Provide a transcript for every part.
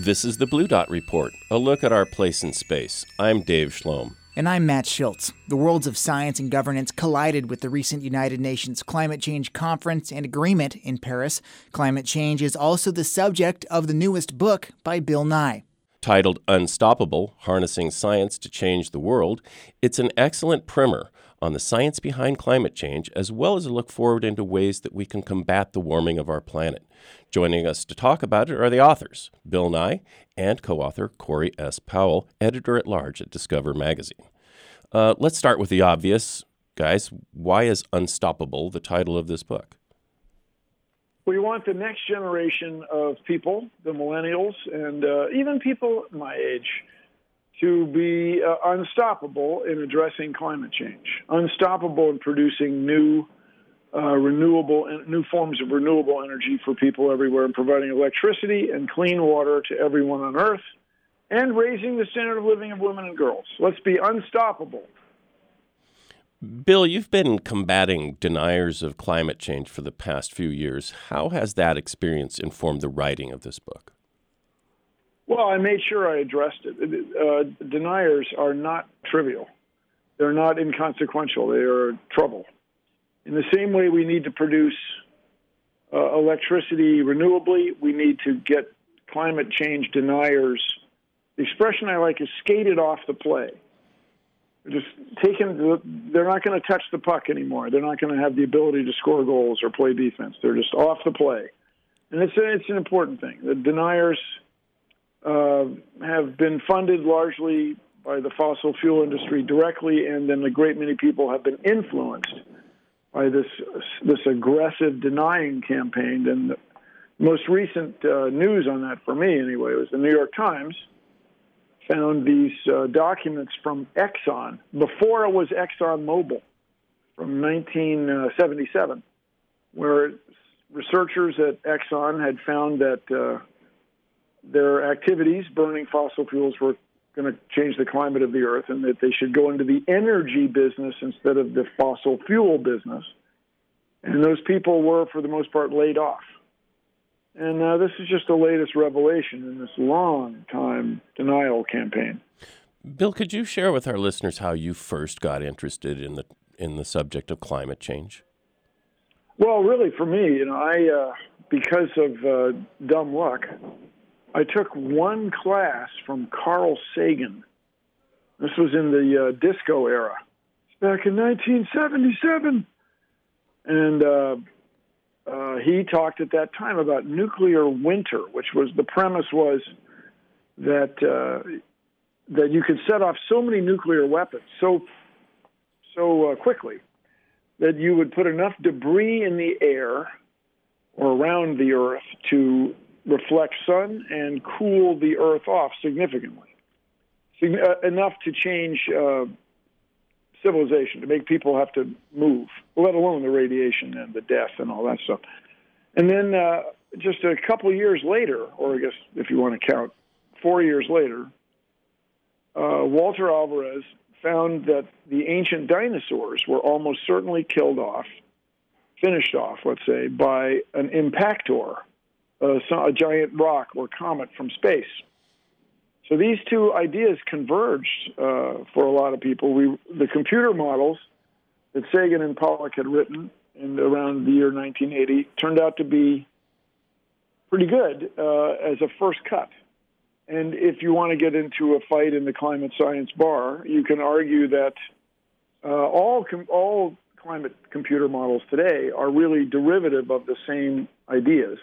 This is the Blue Dot Report, a look at our place in space. I'm Dave Schlom. And I'm Matt Schultz. The worlds of science and governance collided with the recent United Nations Climate Change Conference and Agreement in Paris. Climate change is also the subject of the newest book by Bill Nye. Titled Unstoppable, Harnessing Science to Change the World, it's an excellent primer on the science behind climate change, as well as a look forward into ways that we can combat the warming of our planet. Joining us to talk about it are the authors, Bill Nye and co-author Corey S. Powell, editor-at-large at Discover Magazine. Let's start with the obvious. Guys, why is Unstoppable the title of this book? We want the next generation of people, the millennials, and even people my age, to be unstoppable in addressing climate change, unstoppable in producing new forms of renewable energy for people everywhere, and providing electricity and clean water to everyone on Earth, and raising the standard of living of women and girls. Let's be unstoppable. Bill, you've been combating deniers of climate change for the past few years. How has that experience informed the writing of this book? Well, I made sure I addressed it. Deniers are not trivial. They're not inconsequential. They are trouble. In the same way we need to produce electricity renewably, we need to get climate change deniers. The expression I like is skated off the play. They're not going to touch the puck anymore. They're not going to have the ability to score goals or play defense. They're just off the play. And it's an important thing. The deniers have been funded largely by the fossil fuel industry directly, and then a great many people have been influenced by this aggressive denying campaign. And the most recent news on that, for me anyway, was the New York Times found these documents from Exxon, before it was ExxonMobil, from 1977, where researchers at Exxon had found that their activities burning fossil fuels were going to change the climate of the Earth, and that they should go into the energy business instead of the fossil fuel business. And those people were, for the most part, laid off. And this is just the latest revelation in this long-time denial campaign. Bill, could you share with our listeners how you first got interested in the subject of climate change? Well, really, for me, because of dumb luck, I took one class from Carl Sagan. This was in the disco era. It's back in 1977. And he talked at that time about nuclear winter, which was the premise was that you could set off so many nuclear weapons so quickly that you would put enough debris in the air or around the Earth to reflect sun and cool the Earth off significantly, enough to change civilization, to make people have to move, let alone the radiation and the death and all that stuff. And then just a couple of years later, or I guess if you want to count 4 years later, Walter Alvarez found that the ancient dinosaurs were almost certainly finished off, let's say, by an impactor, a giant rock or comet from space. So these two ideas converged for a lot of people. The computer models that Sagan and Pollock had written in around the year 1980 turned out to be pretty good as a first cut. And if you want to get into a fight in the climate science bar, you can argue that all climate computer models today are really derivative of the same ideas,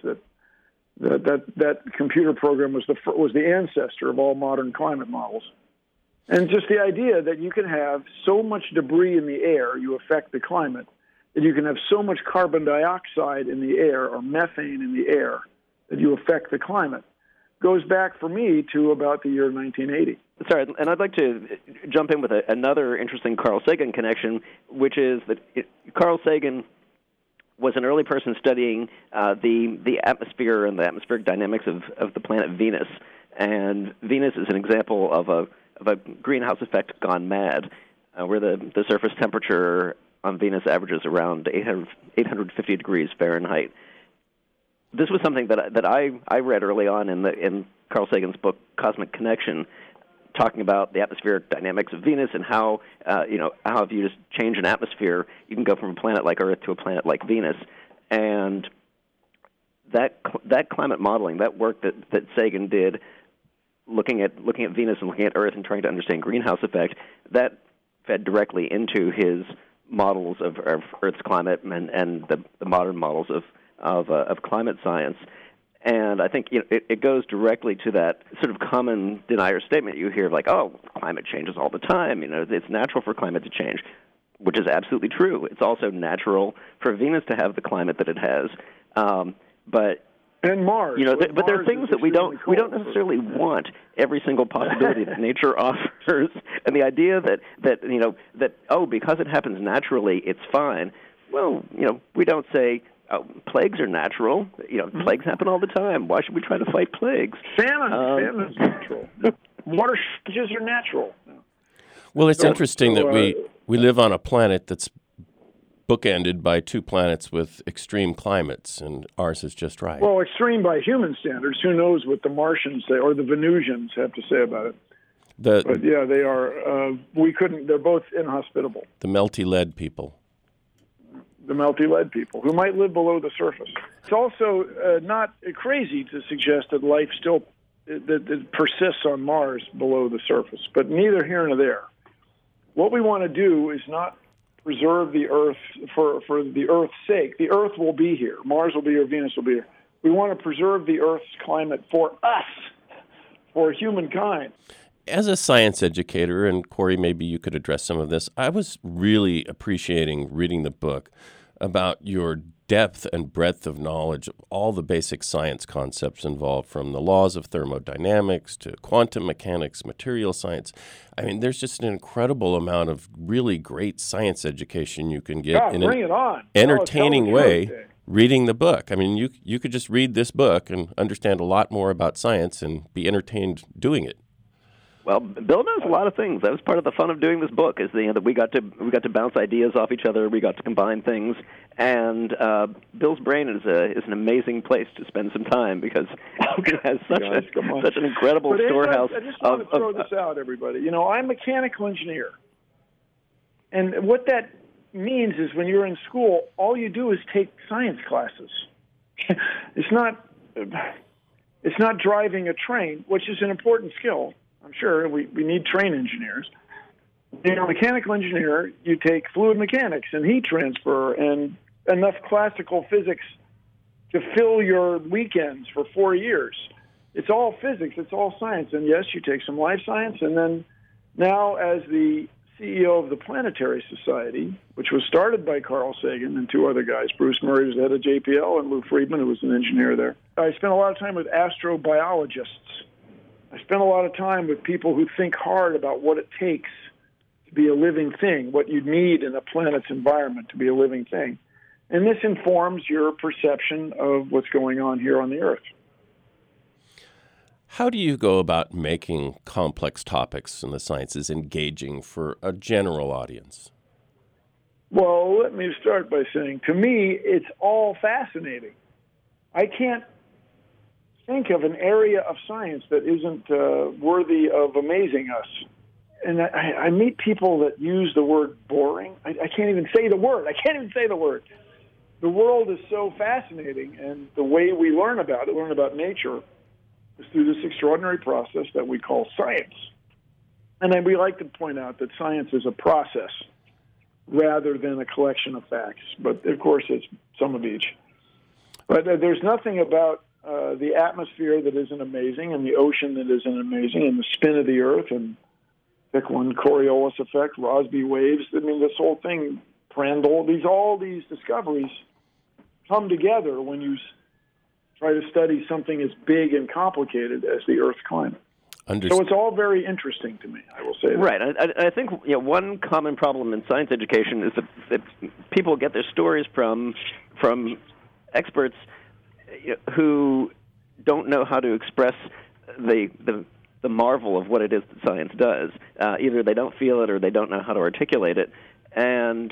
that computer program was the ancestor of all modern climate models. And just the idea that you can have so much debris in the air, you affect the climate, that you can have so much carbon dioxide in the air or methane in the air that you affect the climate, goes back for me to about the year 1980. Sorry, and I'd like to jump in with another interesting Carl Sagan connection, which is that Carl Sagan was an early person studying the atmosphere and the atmospheric dynamics of the planet Venus. And Venus is an example of a greenhouse effect gone mad, where the surface temperature on Venus averages around 850 degrees Fahrenheit. This was something that I read early on in Carl Sagan's book Cosmic Connection, talking about the atmospheric dynamics of Venus and how how if you just change an atmosphere, you can go from a planet like Earth to a planet like Venus. And that climate modeling, that work that Sagan did, looking at Venus and looking at Earth and trying to understand greenhouse effect, that fed directly into his models of Earth's climate and the modern models of climate science. And I think it goes directly to that sort of common denier statement you hear, like, oh, climate changes all the time. It's natural for climate to change, which is absolutely true. It's also natural for Venus to have the climate that it has. And Mars. But there are things that we don't necessarily want every single possibility that nature offers. And the idea that because it happens naturally, it's fine. Well, we don't say, oh, plagues are natural. Plagues happen all the time. Why should we try to fight plagues? Famine's natural. Water shortages are natural. Well, it's interesting that we live on a planet that's bookended by two planets with extreme climates, and ours is just right. Well, extreme by human standards. Who knows what the Martians say or the Venusians have to say about it? But yeah, they are. They're both inhospitable. The melty lead people. The melty lead people who might live below the surface. It's also not crazy to suggest that life still that persists on Mars below the surface, but neither here nor there. What we want to do is not preserve the Earth for the Earth's sake. The Earth will be here. Mars will be here. Venus will be here. We want to preserve the Earth's climate for us, for humankind. As a science educator, and Corey, maybe you could address some of this, I was really appreciating reading the book about your depth and breadth of knowledge of all the basic science concepts involved, from the laws of thermodynamics to quantum mechanics, material science. I mean, there's just an incredible amount of really great science education you can get in an entertaining way reading the book. I mean, you could just read this book and understand a lot more about science and be entertained doing it. Well, Bill knows a lot of things. That was part of the fun of doing this book, is that we got to bounce ideas off each other. We got to combine things, and Bill's brain is an amazing place to spend some time because it has such an incredible storehouse. I just want to throw this out, everybody. I'm a mechanical engineer, and what that means is when you're in school, all you do is take science classes. It's not driving a train, which is an important skill. I'm sure we need train engineers. You're a mechanical engineer, you take fluid mechanics and heat transfer and enough classical physics to fill your weekends for 4 years. It's all physics, it's all science. And yes, you take some life science, and then now as the CEO of the Planetary Society, which was started by Carl Sagan and two other guys, Bruce Murray, who's the head of JPL, and Lou Friedman, who was an engineer there, I spent a lot of time with astrobiologists. I spent a lot of time with people who think hard about what it takes to be a living thing, what you need in a planet's environment to be a living thing. And this informs your perception of what's going on here on the Earth. How do you go about making complex topics in the sciences engaging for a general audience? Well, let me start by saying, to me, it's all fascinating. I can't think of an area of science that isn't worthy of amazing us. And I meet people that use the word boring. I can't even say the word. The world is so fascinating, and the way we learn about nature, is through this extraordinary process that we call science. And then we like to point out that science is a process rather than a collection of facts. But, of course, it's some of each. But there's nothing about the atmosphere that isn't amazing, and the ocean that isn't amazing, and the spin of the Earth, and pick one, Coriolis effect, Rossby waves. I mean, this whole thing, Prandtl, all these discoveries come together when you try to study something as big and complicated as the Earth's climate. So it's all very interesting to me, I will say that. Right. I think one common problem in science education is that people get their stories from experts who don't know how to express the marvel of what it is that science does. Either they don't feel it or they don't know how to articulate it. And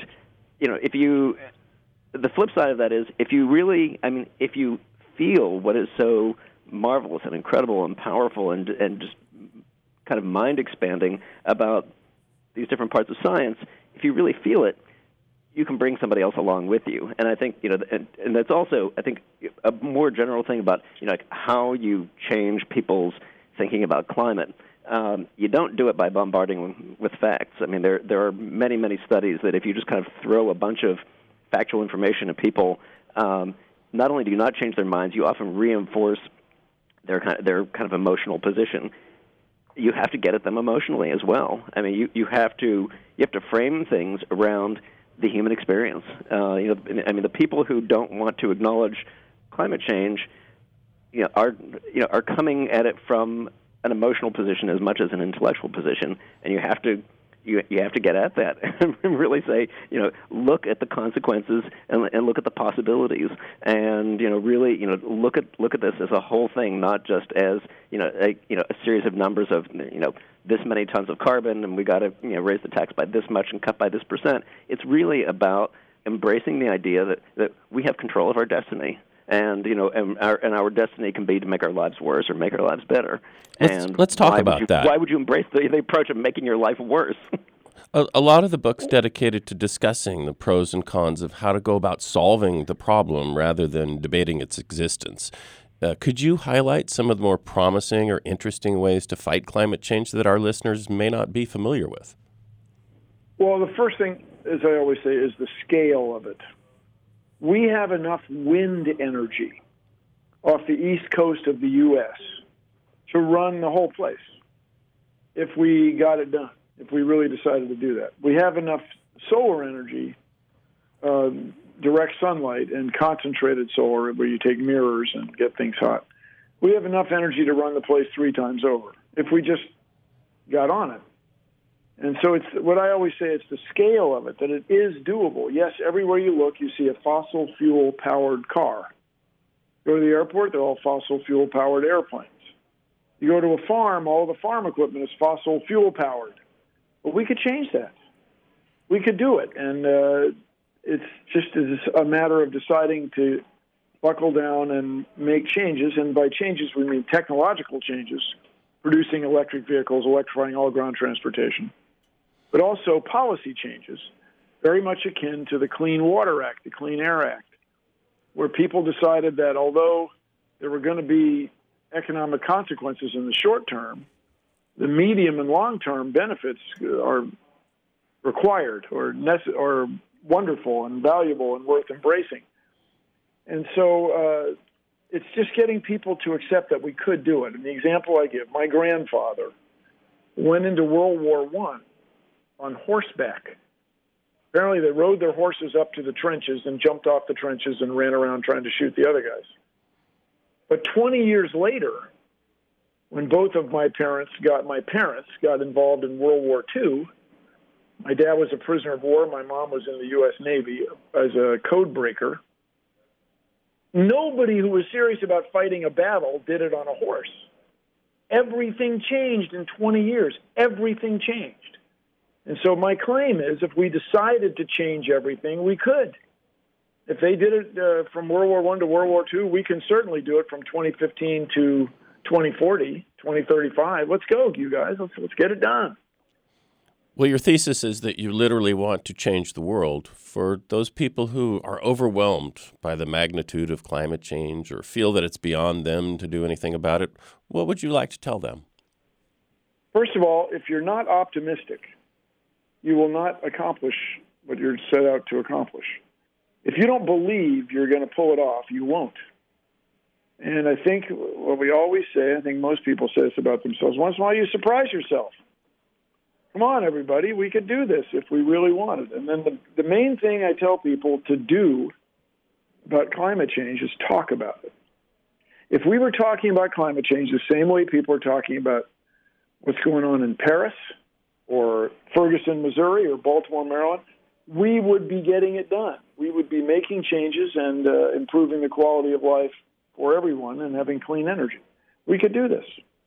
the flip side of that is if you feel what is so marvelous and incredible and powerful and just kind of mind-expanding about these different parts of science, if you really feel it, you can bring somebody else along with you. And I think, and that's also, I think, a more general thing about, like how you change people's thinking about climate. You don't do it by bombarding them with facts. I mean, there are many, many studies that if you just kind of throw a bunch of factual information at people, not only do you not change their minds, you often reinforce their kind of emotional position. You have to get at them emotionally as well. I mean, you have to frame things around the human experience. The people who don't want to acknowledge climate change, are coming at it from an emotional position as much as an intellectual position, and you have to get at that and really say, look at the consequences and look at the possibilities, and really look at this as a whole thing, not just as a series of numbers of this many tons of carbon and we got to raise the tax by this much and cut by this percent. It's really about embracing the idea that we have control of our destiny. And our destiny can be to make our lives worse or make our lives better. Let's talk about that. Why would you embrace the approach of making your life worse? A lot of the book's dedicated to discussing the pros and cons of how to go about solving the problem rather than debating its existence. Could you highlight some of the more promising or interesting ways to fight climate change that our listeners may not be familiar with? Well, the first thing, as I always say, is the scale of it. We have enough wind energy off the east coast of the U.S. to run the whole place if we got it done, if we really decided to do that. We have enough solar energy, direct sunlight and concentrated solar where you take mirrors and get things hot. We have enough energy to run the place 3 times over if we just got on it. And so it's what I always say, it's the scale of it, that it is doable. Yes, everywhere you look, you see a fossil fuel-powered car. Go to the airport, they're all fossil fuel-powered airplanes. You go to a farm, all the farm equipment is fossil fuel-powered. But we could change that. We could do it. And it's just a matter of deciding to buckle down and make changes. And by changes, we mean technological changes, producing electric vehicles, electrifying all ground transportation. But also policy changes, very much akin to the Clean Water Act, the Clean Air Act, where people decided that although there were going to be economic consequences in the short term, the medium and long-term benefits are required or wonderful and valuable and worth embracing. And so it's just getting people to accept that we could do it. And the example I give, my grandfather went into World War I on horseback. Apparently they rode their horses up to the trenches and jumped off the trenches and ran around trying to shoot the other guys. But 20 years later, when both of my parents got involved in World War II, my dad was a prisoner of war, my mom was in the U.S. Navy as a code breaker. Nobody who was serious about fighting a battle did it on a horse. Everything changed in 20 years. Everything changed. And so my claim is if we decided to change everything, we could. If they did it from World War I to World War II, we can certainly do it from 2015 to 2040, 2035. Let's go, you guys. Let's get it done. Well, your thesis is that you literally want to change the world. For those people who are overwhelmed by the magnitude of climate change or feel that it's beyond them to do anything about it, what would you like to tell them? First of all, if you're not optimistic, you will not accomplish what you're set out to accomplish. If you don't believe you're going to pull it off, you won't. And I think what we always say, I think most people say this about themselves, once in a while you surprise yourself. Come on, everybody, we could do this if we really wanted. And then the main thing I tell people to do about climate change is talk about it. If we were talking about climate change the same way people are talking about what's going on in Paris or Ferguson, Missouri, or Baltimore, Maryland, we would be getting it done. We would be making changes and improving the quality of life for everyone and having clean energy. We could do this.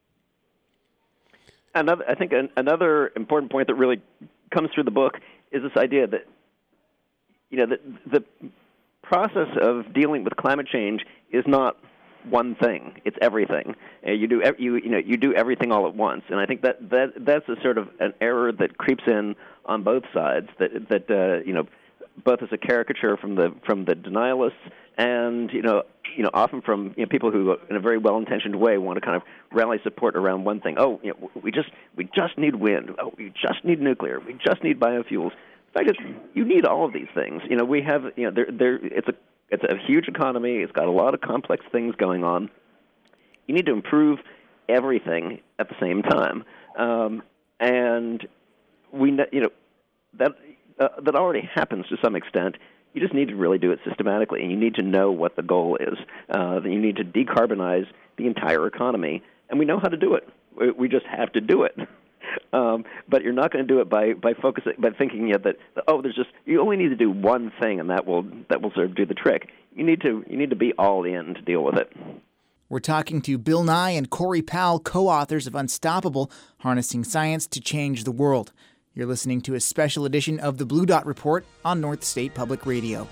I think another important point that really comes through the book is this idea that, the process of dealing with climate change is not one thing. It's everything. You do everything all at once, and I think that's a sort of an error that creeps in on both sides. That both as a caricature from the denialists, and often from people who, in a very well-intentioned way, want to kind of rally support around one thing. Oh, we just need wind. Oh, we just need nuclear. We just need biofuels. The fact is, you need all of these things. We have it's a huge economy. It's got a lot of complex things going on. You need to improve everything at the same time, and that already happens to some extent. You just need to really do it systematically, and you need to know what the goal is. You need to decarbonize the entire economy, and we know how to do it. We just have to do it. But you're not going to do it by thinking that you only need to do one thing, and that will sort of do the trick. You need to be all in to deal with it. We're talking to Bill Nye and Corey Powell, co-authors of Unstoppable: Harnessing Science to Change the World. You're listening to a special edition of the Blue Dot Report on North State Public Radio.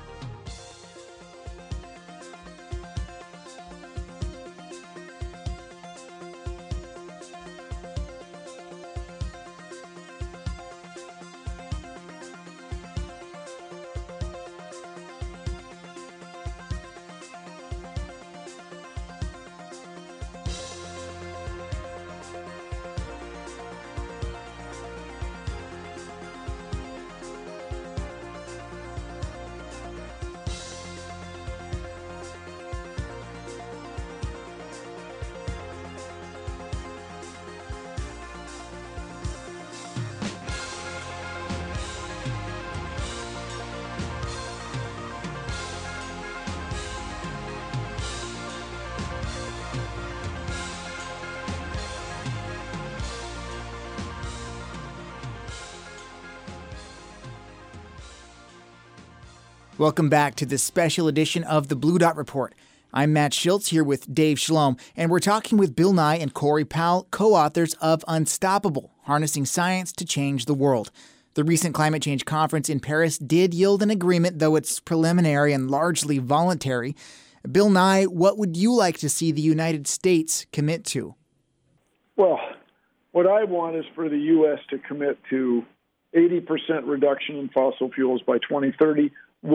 Welcome back to this special edition of the Blue Dot Report. I'm Matt Schultz here with Dave Shalom, and we're talking with Bill Nye and Corey Powell, co-authors of Unstoppable: Harnessing Science to Change the World. The recent climate change conference in Paris did yield an agreement, though it's preliminary and largely voluntary. Bill Nye, what would you like to see the United States commit to? Well, what I want is for the U.S. to commit to 80% reduction in fossil fuels by 2030,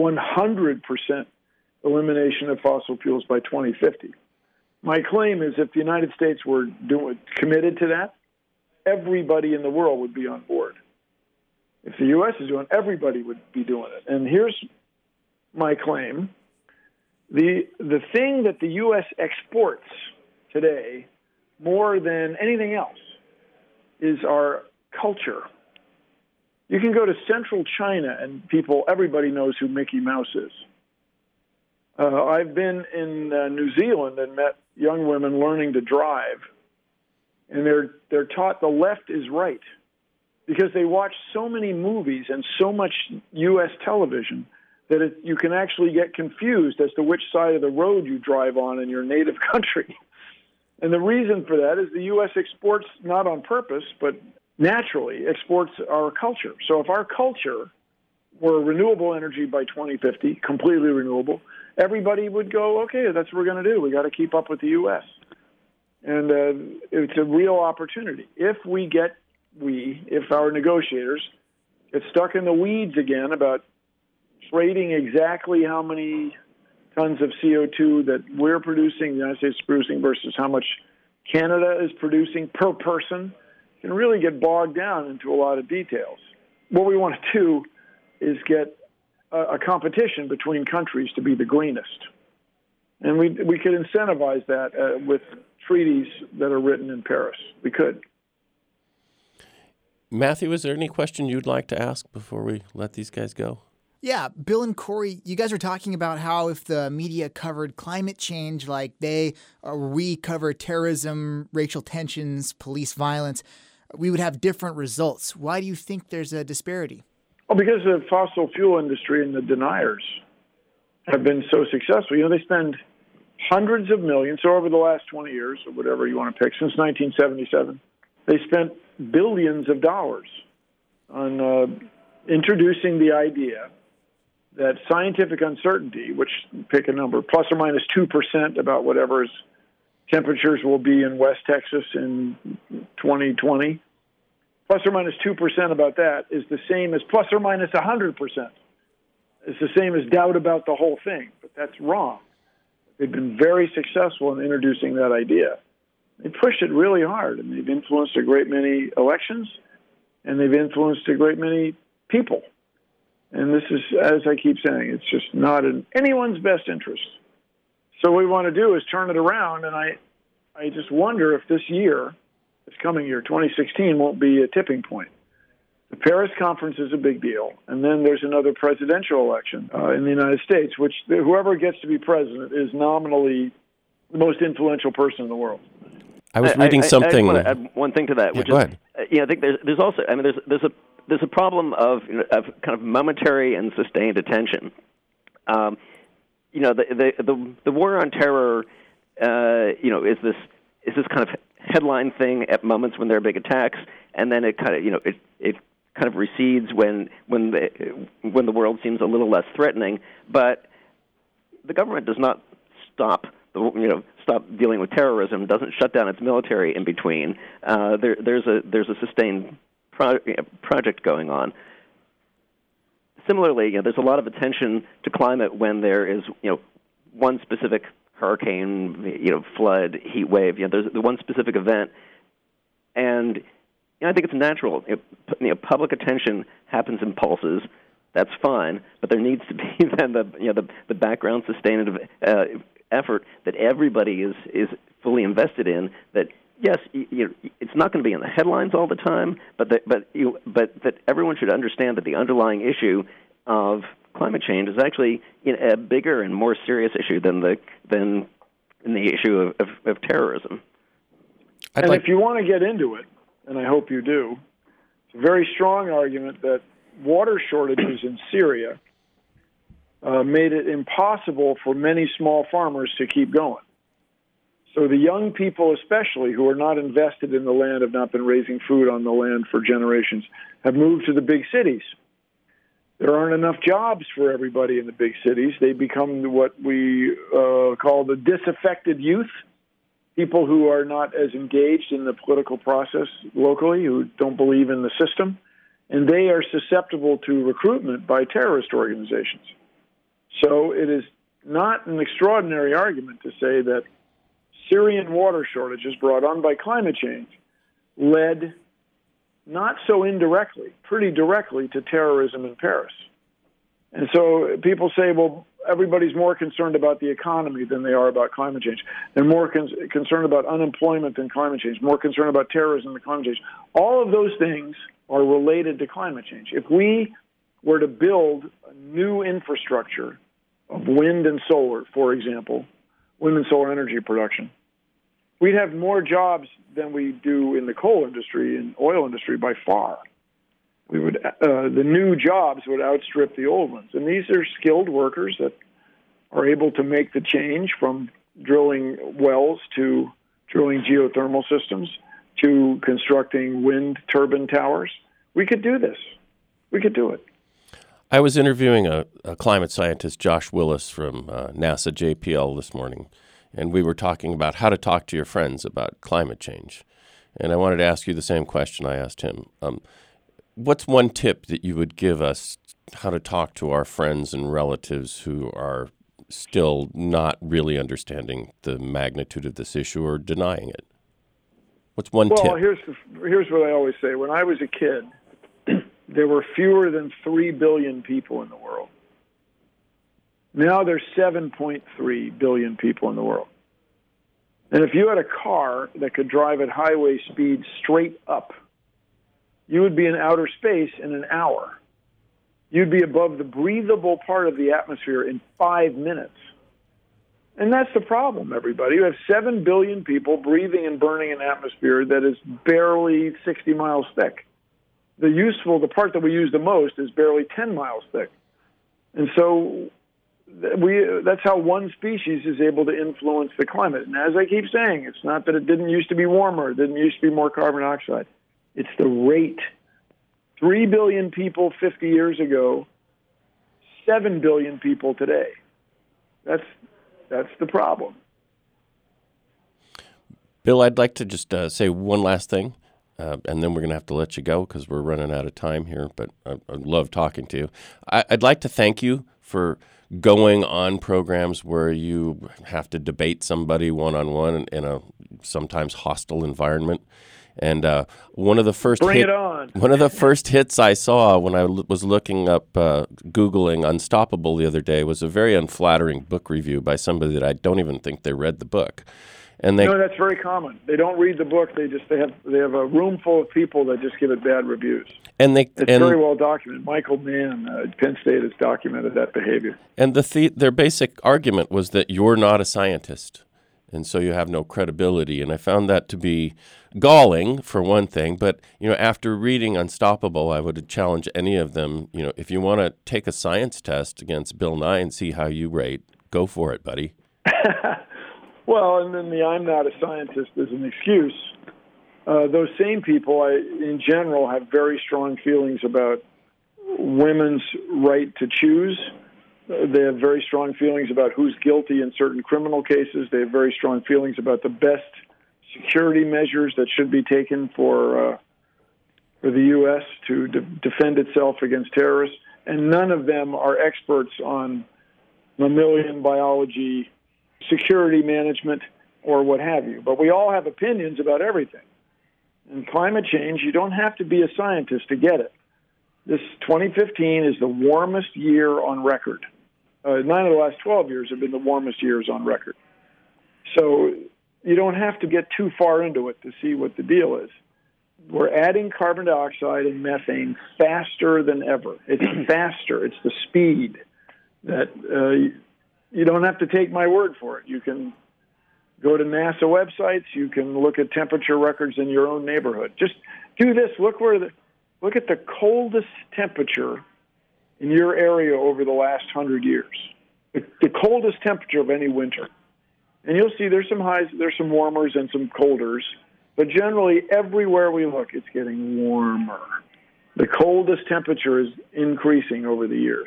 100% elimination of fossil fuels by 2050. My claim is if the United States were committed to that, everybody in the world would be on board. If the U.S. is doing it, everybody would be doing it. And here's my claim. The thing that the U.S. exports today more than anything else is our culture. You can go to central China and everybody knows who Mickey Mouse is. I've been in New Zealand and met young women learning to drive, and they're taught the left is right because they watch so many movies and so much U.S. television that you can actually get confused as to which side of the road you drive on in your native country. And the reason for that is the U.S. exports, not on purpose, but naturally exports our culture. So if our culture were renewable energy by 2050, completely renewable, everybody would go, okay, that's what we're going to do. We got to keep up with the U.S. And it's a real opportunity. If our negotiators get stuck in the weeds again about trading exactly how many tons of CO2 that we're producing, the United States is producing, versus how much Canada is producing per person, can really get bogged down into a lot of details. What we want to do is get a competition between countries to be the greenest. And we could incentivize that with treaties that are written in Paris. We could. Matthew, is there any question you'd like to ask before we let these guys go? Yeah, Bill and Corey, you guys were talking about how if the media covered climate change like we cover terrorism, racial tensions, police violence, we would have different results. Why do you think there's a disparity? Well, because the fossil fuel industry and the deniers have been so successful. They spend hundreds of millions, so over the last 20 years, or whatever you want to pick, since 1977, they spent billions of dollars on introducing the idea that scientific uncertainty, which pick a number, plus or minus 2% about whatever's temperatures will be in West Texas in 2020, plus or minus 2% about that is the same as plus or minus 100%. It's the same as doubt about the whole thing, but that's wrong. They've been very successful in introducing that idea. They pushed it really hard, and they've influenced a great many elections, and they've influenced a great many people. And this is, as I keep saying, it's just not in anyone's best interest. So what we want to do is turn it around, and I just wonder if this year, this coming year, 2016, won't be a tipping point. The Paris conference is a big deal, and then there's another presidential election in the United States, which whoever gets to be president is nominally the most influential person in the world. I was reading something. I want to add one thing to that, which go is, ahead. I think there's also, there's a problem of kind of momentary and sustained attention. The war on terror, is this kind of headline thing at moments when there are big attacks, and then it kind of it kind of recedes when the world seems a little less threatening. But the government does not stop dealing with terrorism, doesn't shut down its military in between. There's a sustained project going on. Similarly, there's a lot of attention to climate when there is one specific hurricane, flood, heat wave. There's the one specific event, and I think it's natural. Public attention happens in pulses. That's fine, but there needs to be then the background sustained effort that everybody is fully invested in. That yes, it's not going to be in the headlines all the time, but that everyone should understand that the underlying issue of climate change is actually a bigger and more serious issue than the issue of terrorism. If you want to get into it, and I hope you do, it's a very strong argument that water shortages in Syria made it impossible for many small farmers to keep going. So the young people especially, who are not invested in the land, have not been raising food on the land for generations, have moved to the big cities. There aren't enough jobs for everybody in the big cities. They become what we call the disaffected youth, people who are not as engaged in the political process locally, who don't believe in the system, and they are susceptible to recruitment by terrorist organizations. So it is not an extraordinary argument to say that Syrian water shortages brought on by climate change led not so indirectly, pretty directly to terrorism in Paris. And so people say, well, everybody's more concerned about the economy than they are about climate change. They're more concerned about unemployment than climate change, more concerned about terrorism than climate change. All of those things are related to climate change. If we were to build a new infrastructure of wind and solar, for example, wind and solar energy production, we'd have more jobs than we do in the coal industry and oil industry by far. We would the new jobs would outstrip the old ones, and these are skilled workers that are able to make the change from drilling wells to drilling geothermal systems to constructing wind turbine towers. We could do this. We could do it. I was interviewing a climate scientist, Josh Willis from NASA JPL this morning, and we were talking about how to talk to your friends about climate change. And I wanted to ask you the same question I asked him. What's one tip that you would give us how to talk to our friends and relatives who are still not really understanding the magnitude of this issue or denying it? What's one tip? Well, here's what I always say. When I was a kid, there were fewer than 3 billion people in the world. Now there's 7.3 billion people in the world. And if you had a car that could drive at highway speed straight up, you would be in outer space in an hour. You'd be above the breathable part of the atmosphere in 5 minutes. And that's the problem, everybody. You have 7 billion people breathing and burning an atmosphere that is barely 60 miles thick. The part that we use the most is barely 10 miles thick. And so that's how one species is able to influence the climate. And as I keep saying, it's not that it didn't used to be warmer, it didn't used to be more carbon dioxide. It's the rate. 3 billion people 50 years ago, 7 billion people today. That's the problem. Bill, I'd like to just say one last thing, and then we're going to have to let you go because we're running out of time here, but I love talking to you. I'd like to thank you for going on programs where you have to debate somebody one-on-one in a sometimes hostile environment. And one of the first hits I saw when I was looking up, Googling Unstoppable the other day was a very unflattering book review by somebody that I don't even think they read the book. And no, that's very common. They don't read the book. They have a room full of people that just give it bad reviews. It's very well documented. Michael Mann at Penn State has documented that behavior. And their basic argument was that you're not a scientist, and so you have no credibility. And I found that to be galling, for one thing. But after reading Unstoppable, I would challenge any of them. If you want to take a science test against Bill Nye and see how you rate, go for it, buddy. Well, and then the "I'm not a scientist" is an excuse. Those same people, in general, have very strong feelings about women's right to choose. They have very strong feelings about who's guilty in certain criminal cases. They have very strong feelings about the best security measures that should be taken for the U.S. to defend itself against terrorists. And none of them are experts on mammalian biology, security management, or what have you. But we all have opinions about everything. And climate change, you don't have to be a scientist to get it. This 2015 is the warmest year on record. 9 of the last 12 years have been the warmest years on record. So you don't have to get too far into it to see what the deal is. We're adding carbon dioxide and methane faster than ever. It's faster. It's the speed that you don't have to take my word for it. You can go to NASA websites. You can look at temperature records in your own neighborhood. Just do this. Look at the coldest temperature in your area over the last 100 years. The coldest temperature of any winter. And you'll see there's some highs, there's some warmers and some colders, but generally everywhere we look, it's getting warmer. The coldest temperature is increasing over the years.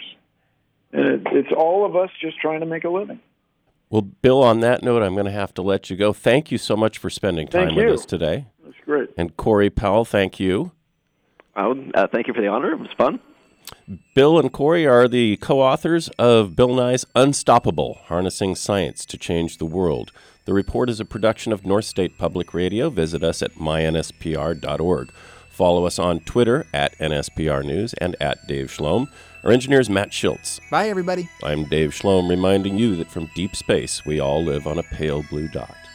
And it's all of us just trying to make a living. Well, Bill, on that note, I'm going to have to let you go. Thank you so much for spending time with us today. That's great. And Corey Powell, thank you. Thank you for the honor. It was fun. Bill and Corey are the co-authors of Bill Nye's Unstoppable, Harnessing Science to Change the World. The report is a production of North State Public Radio. Visit us at mynspr.org. Follow us on Twitter at NSPR News and at Dave Schloem. Our engineer is Matt Schultz. Bye, everybody. I'm Dave Schloem, reminding you that from deep space, we all live on a pale blue dot.